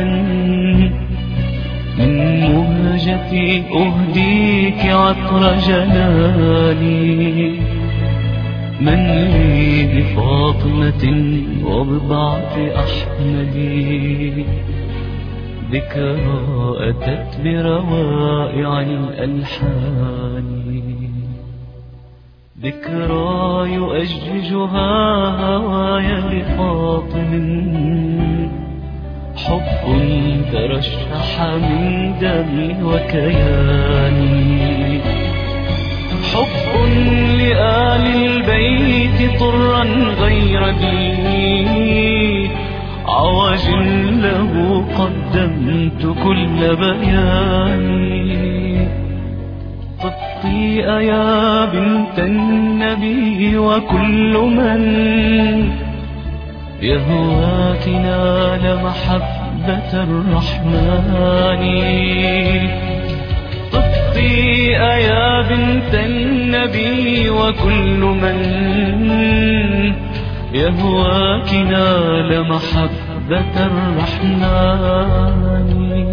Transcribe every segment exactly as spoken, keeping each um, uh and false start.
من مهجتي أهديك عطر جناني. من لي بفاطمة وبضعف أحمد ذكرى أتت بروائع الألحان. ذكرى يؤججها هوايا لفاطم، حب ترشح من دمي وكياني. حب لآل البيت طرا غير ديني، عوج له قدمت كل بياني. طفي يا بنت النبي وكل من يهواك نال محبة الرحمن. طفي يا بنت النبي وكل من يهواك نال محبة الرحمن.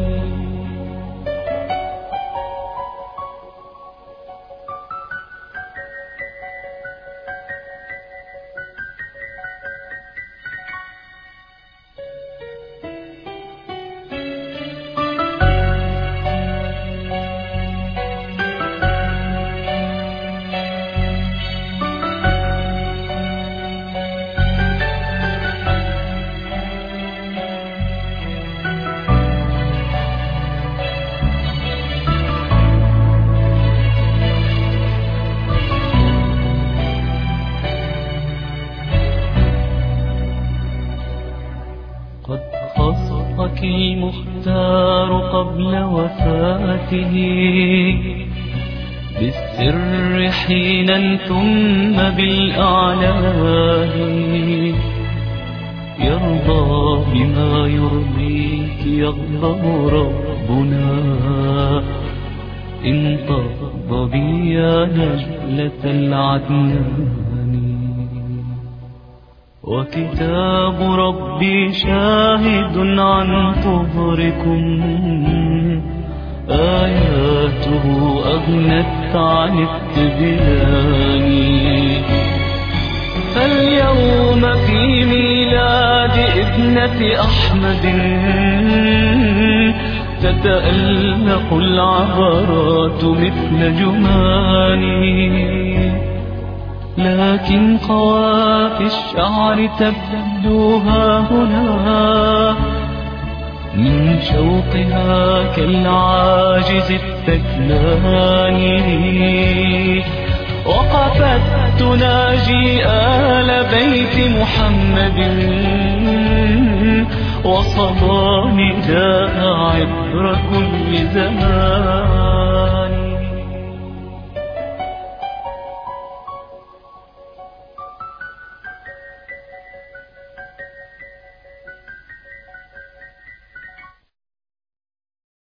قد خصك المختار قبل وفاته بالسر حينا ثم بالأعلان. يرضى بما يرضيك يغضب ربنا، إن طاب بي يا نجلة العدنان. وكتاب ربي شاهد عن طهركم، آياته أغنت عن التبيان. فاليوم في ميلاد ابنة أحمد تتألق العبرات مثل جماني. لكن قوافي الشعر تبدوها هنا من شوقها كالعاجز الثكلان. وقفت تناجي آل بيت محمد وصدى نداء عبر كل زمان.